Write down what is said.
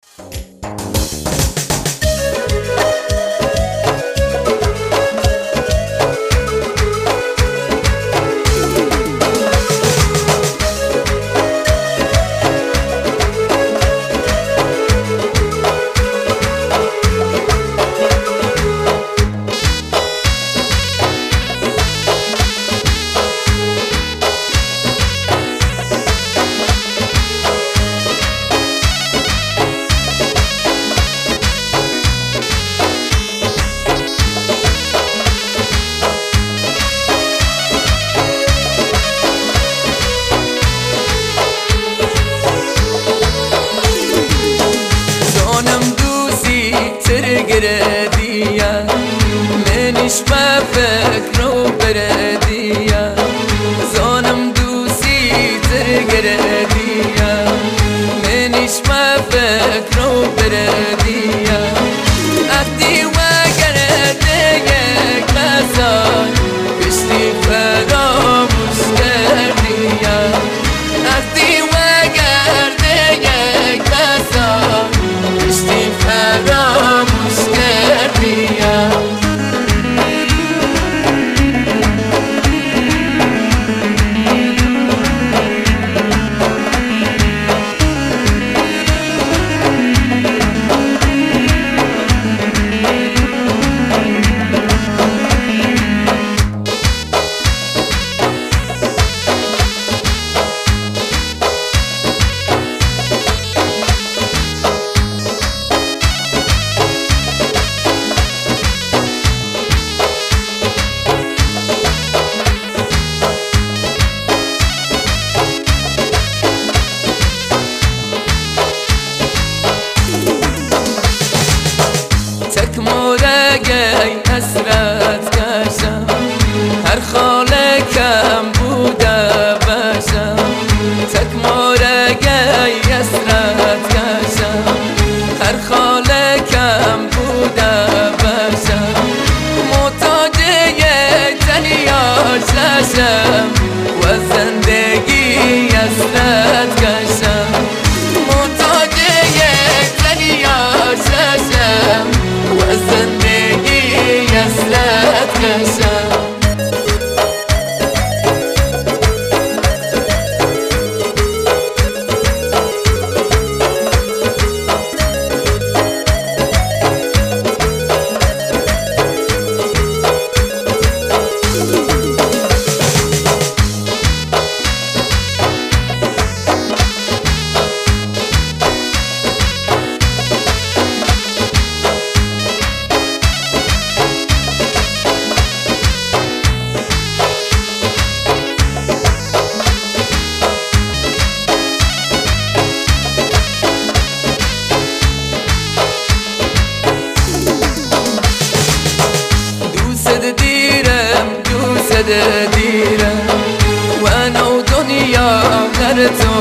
گردیه منیش ما فکر و بردیه زانم دوستی تر گردیه منیش ما فکر و بردیه اختی و گرده یک مسال کشتی فراموش کردیه اختی و گرده یک مسال کشتی فراموش کردیه مورگی حسرت کشم هر خاله کم بوده باشم تک مورگی حسرت کشم هر خاله کم بوده باشم محتاج تنیا ششم و زندگی حسرت کشم محتاج تنیا ششم و زندگی حسرت کشم دیرم و نو دنیا در تو